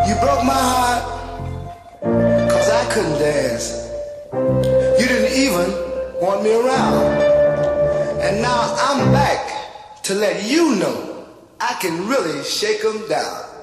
You broke my heart, 'cause I couldn't dance. You didn't even want me around. And now I'm back to let you know I can really shake 'em down.